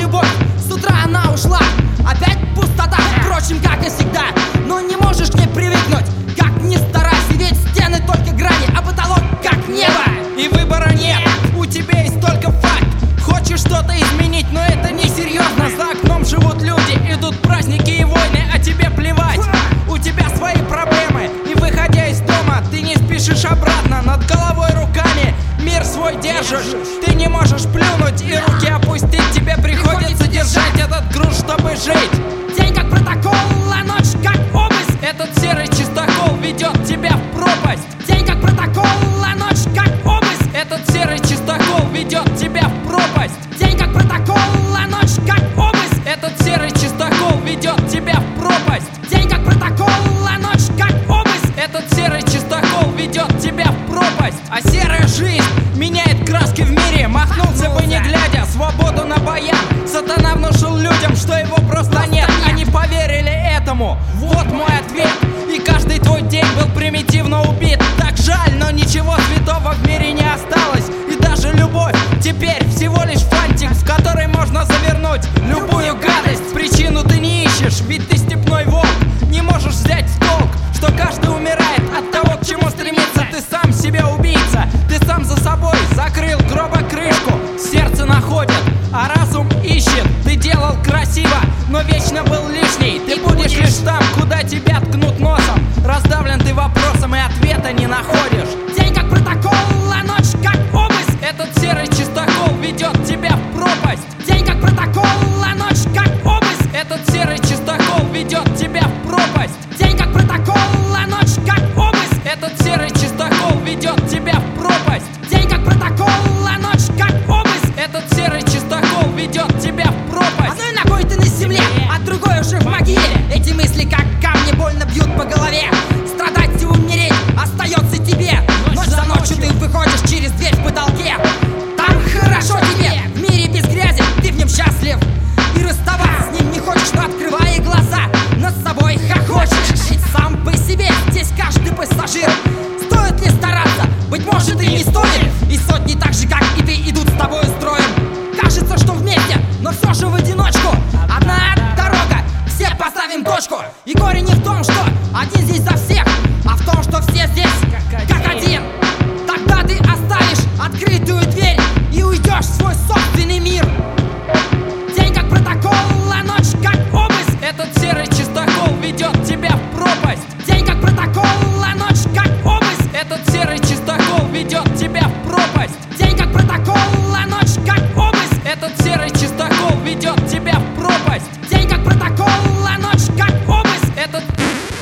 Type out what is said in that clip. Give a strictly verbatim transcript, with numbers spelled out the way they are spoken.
любовь, с утра она ушла. Опять пустота, впрочем, как и всегда. Но не можешь к ней привыкнуть, как ни старайся. Ведь стены только грани, а потолок как небо. И выбора нет, у тебя есть только факт. Хочешь что-то изменить, но это несерьезно. За окном живут люди, идут праздники и войны, а тебе плевать. У тебя свои проблемы, и выходя из дома, ты не спешишь обратно. Над головой руками мир свой держишь. Ты не можешь плюнуть и руки опустить. Тебе приходится держать этот груз, чтобы жить. День как протокол, а ночь как обыск. Этот серый чистокол ведет тебя в пропасть. День как протокол, а ночь как обыск. Этот серый чистокол ведет тебя в пропасть. День как протокол, а ночь как обыск. Этот серый чистокол ведет тебя в пропасть. День как протокол, а ночь как обыск. Этот серый чистокол ведет тебя в пропасть. А серая жизнь меняет краски в мире. Махнулся бы не глядя, свободу на баян. Сатана внушил людям, что его просто нет. Они поверили этому.